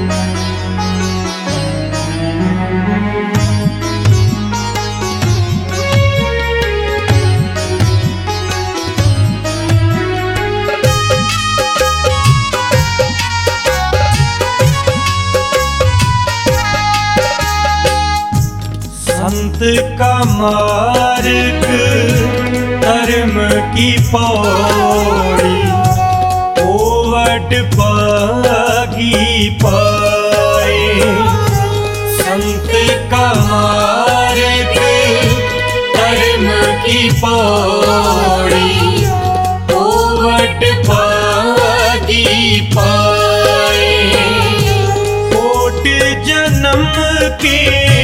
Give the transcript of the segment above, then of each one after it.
संत का मार्ग धर्म की पौड़ी, ओवट पागी पाए। संत का मार्ग धर्म की पौड़ी, ओवट पागी पाए। कोट जन्म के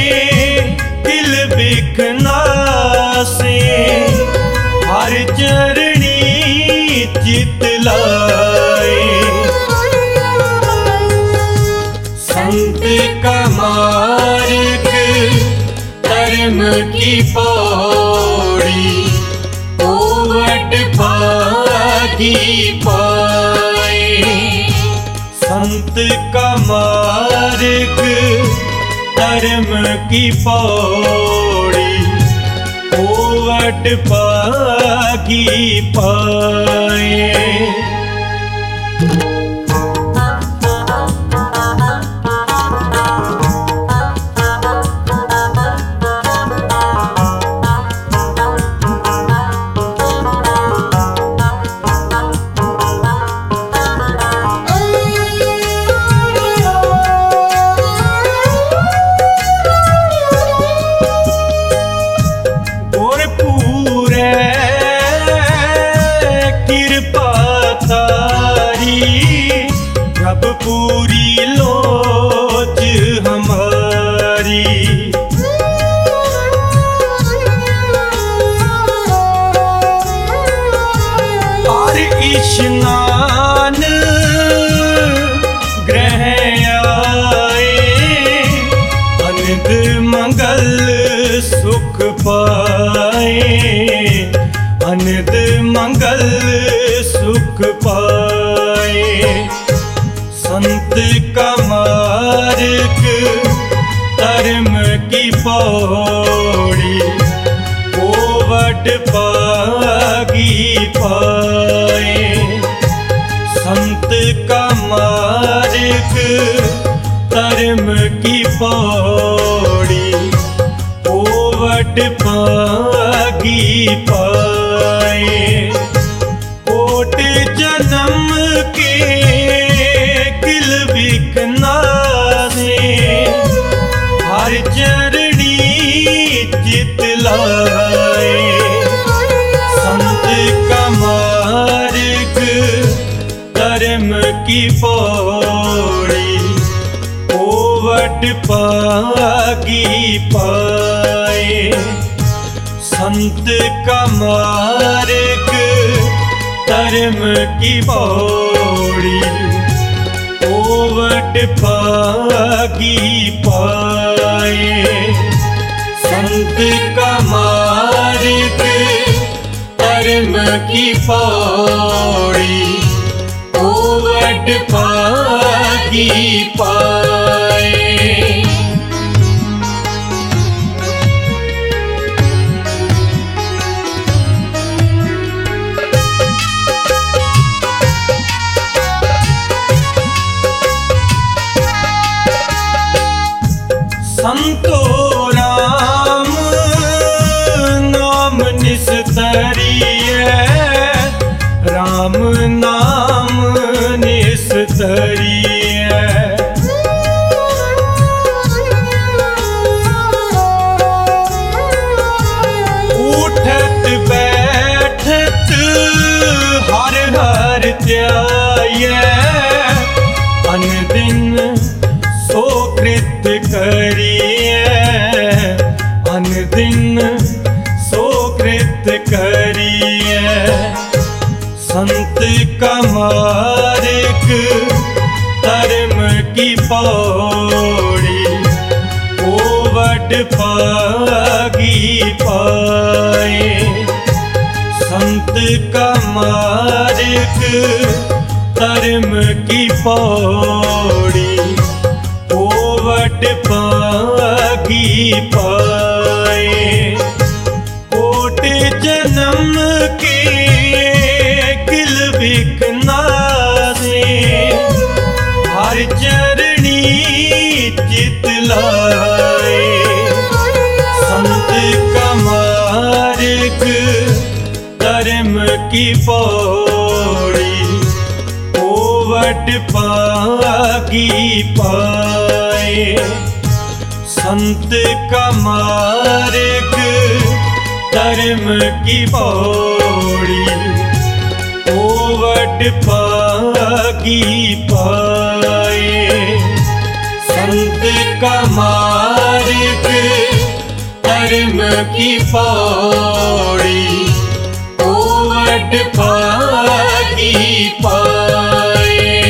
बिखना से हर चरणी चित लाए। संत का मार्ग धर्म की पौड़ी, ओवट पागी पाए। संत का मार्ग धर्म की पौड़ी, ओवट पागी पाए। अब पूरी लोच हमारी, और स्नान ग्रह आए। अनंत मंगल सुख पाए, अनंत मंगल सुख पाए। संत का मार्ग धर्म की पौड़ी, ओवट पागी पाए। संत का मार्ग धर्म की पौड़ी, ओवट पागी पाए। कोट जन्म के बिखना से हर चरणी चित लाए। संत का मार्ग धर्म की पौड़ी, ओवट पागी पाए। संत का मार्ग धर्म की पौड़ी, ओवट पागी पाए। संत का मार्ग धर्म की पौड़ी, ओवट पागी पाए। संतो राम नाम निस्तरिय, राम नाम निस्तरिय। उठत बैठत हर हर ध्याय, अनदिन सो कृत करिए। अनदिन सो कृत करिए। संत का मार्ग धर्म की पौड़ी, ओवट पागी पाए। संत का मार्ग धर्म की पौड़ी, ओवट पागी पाए। कोट जन्म के किल बिकना से हर चरणी चित लाए। संत का मार्ग धर्म की पौड़ी ओवट पागी पाए। संत का मार्ग धर्म की पौड़ी ओवट पागी पाए। संत का मार्ग धर्म की पौड़ी ओवट पागी पाए।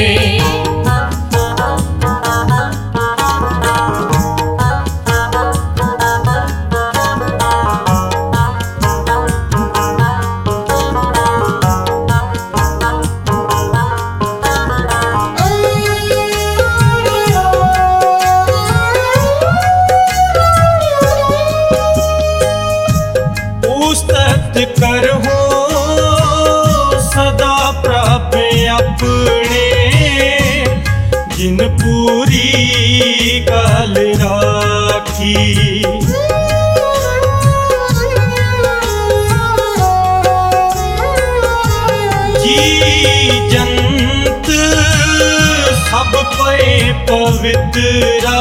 करहो सदा प्रभ अपने जिन पूरी गल राखी। जी जंत सब पे पवित्रा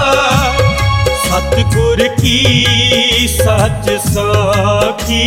सतगुर की सच साखी।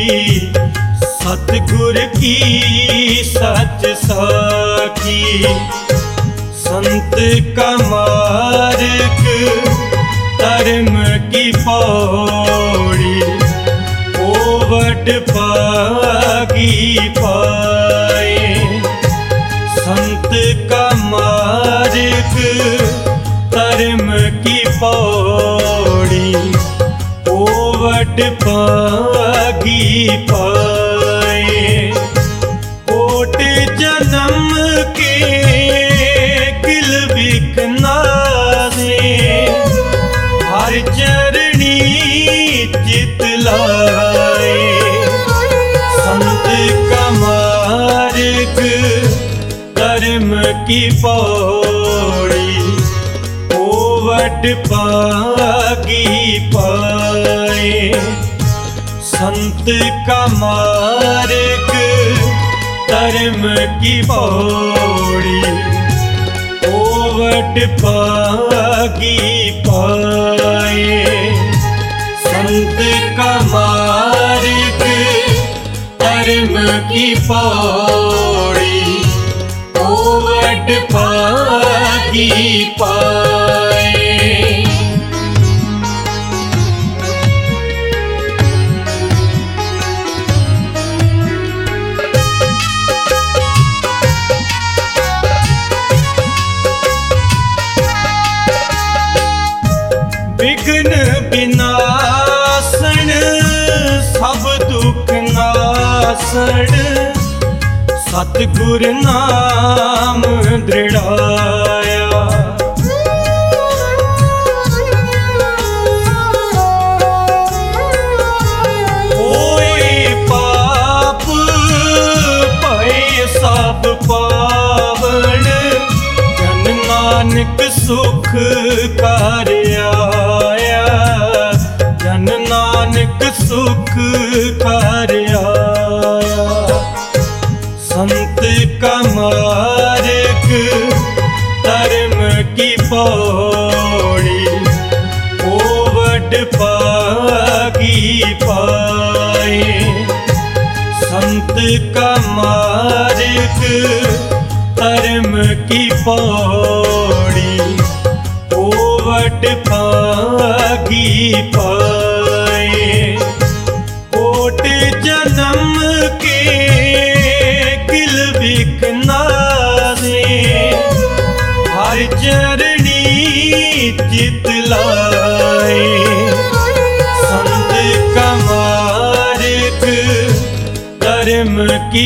सतगुर की सच साखी। संत का मार्ग धर्म की पौड़ी ओवट पागी पाए। संत का मार्ग धर्म की पौड़ी ओवट पागी पाए। कोट जन्म के किल बिकना से हर चरणी चित लाए। संत का मार्ग धर्म की पौड़ी ओवट पागी पाए। संत का मार्ग धर्म की पौड़ी ओवट पागी पाए। संत का मार्ग धर्म की पौड़ी ओवट पागी पाए। विघ्न विनाशन सब दुख नाशन सतगुर नाम दृढ़ाया। होए पाप भय सब पावन जन नानक सुख कर आया। जन नानक सुख कर आया। संत का मार्ग धर्म की पौड़ी ओवट पागी पाए। संत का मार्ग धर्म की पौड़ी ओवट पागी पाए। कोट जन्म के किल बिकना से हर चरणी चित लाए। संत का मार्ग धर्म की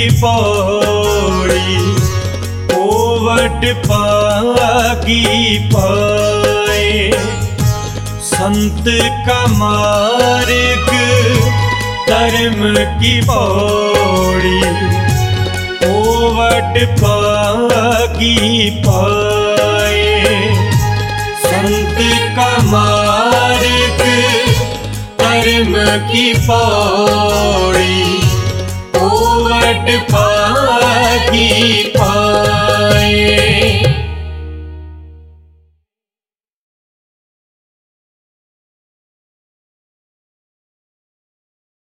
पौड़ी ओवट पागी पाए। संत का मार्ग धर्म की पौड़ी, ओवट पागी पाए। संत का मार्ग धर्म की पौड़ी, ओवट पागी